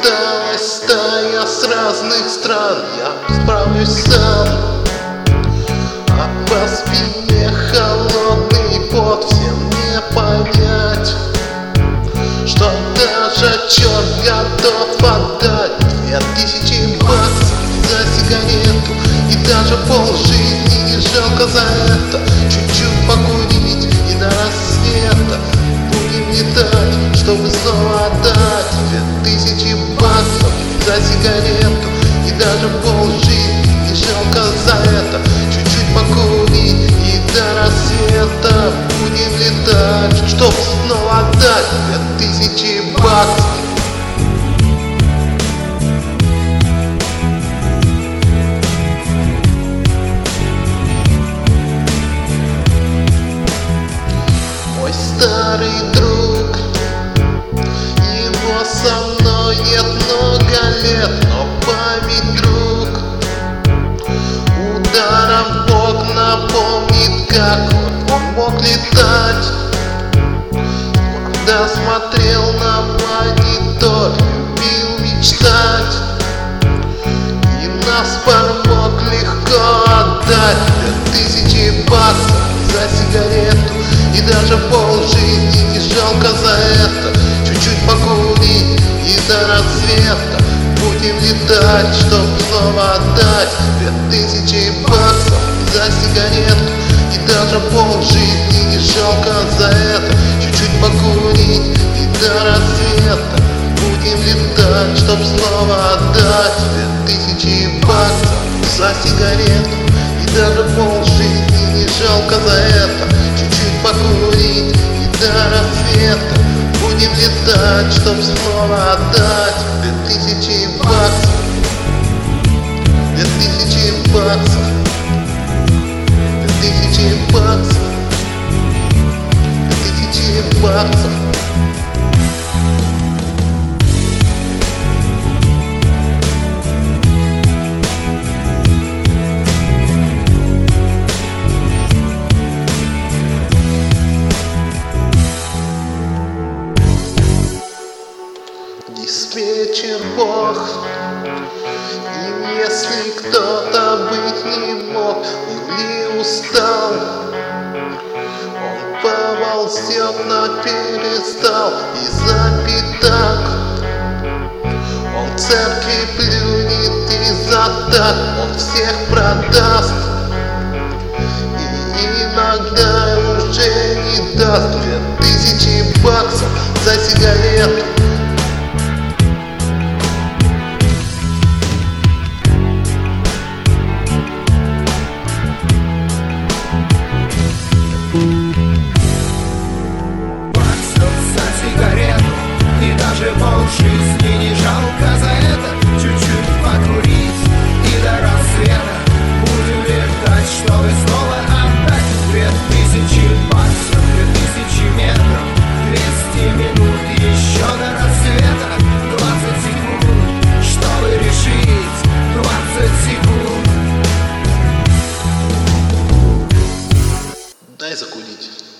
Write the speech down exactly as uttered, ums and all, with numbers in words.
Слеталась стая с разных стран, я справлюсь сам. А по спине холодный пот, всем не понять, что даже черт готов отдать две тысячи баксов за сигарету. И даже полжизни не жалко за это. Чуть-чуть покурить и до рассвета будем летать, чтобы снова отдать две тысячи баксов за сигарету. И даже полжизни не жалко за это. Чуть-чуть покурить и до рассвета будем летать, чтобы снова отдать две тысячи баксов. Мой старый друг, его со мной нет много лет, но память друг ударом в бок напомнит, как он, он мог летать. Когда смотрел на монитор, любил мечтать, и нас помог легко отдать две тысячи баксов за сигарету. И даже полжизни не жалко за это. Чуть-чуть покурить и до рассвета будем летать, чтоб снова отдать две тысячи баксов за сигарету. И даже полжизни не жалко за это. Чуть-чуть покурить и до рассвета будем летать, чтоб снова отдать две тысячи баксов за сигарету. И даже полжизни не жалко за это. Чуть-чуть покурить и до рассвета будем летать, чтоб снова отдать две тысячи баксов. Две тысячи баксов. Две тысячи баксов. Две тысячи баксов. Диспетчер Бог, и если кто-то быть не мог или устал, он поползет, но перестал из-за пятак. Он церкви плюнет из-за так, он всех продаст, и иногда уже не даст две тысячи баксов за сигарету. И даже полжизни не жалко за это. Чуть-чуть покурить и до рассвета будем летать, чтобы снова отдать две тысячи баксов, две тысячи метров, двести минут и еще до рассвета двадцать секунд, чтобы решить двадцать секунд. Дай закурить.